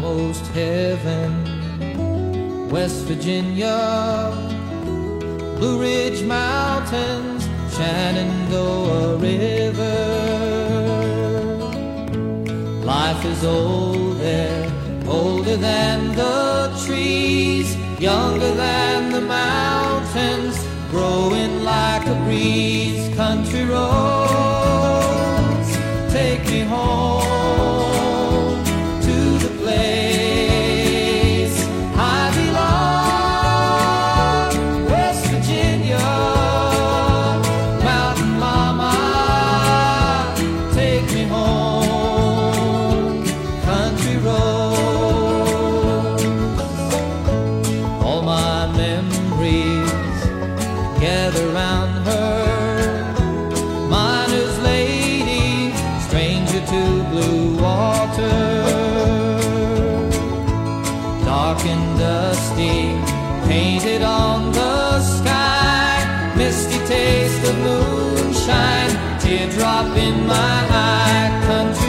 almost heaven. West Virginia, Blue Ridge Mountains, Shenandoah River. Life is old there, older than the trees, younger than the mountains, growing like a breeze. Country roads, take me home to the place I belong. West Virginia, mountain mama, take me home. Country roads, all my memories gather round her. Miner's lady, stranger to blue water. Dark and dusty, painted on the sky. Misty taste of moonshine, teardrop in my eye. Country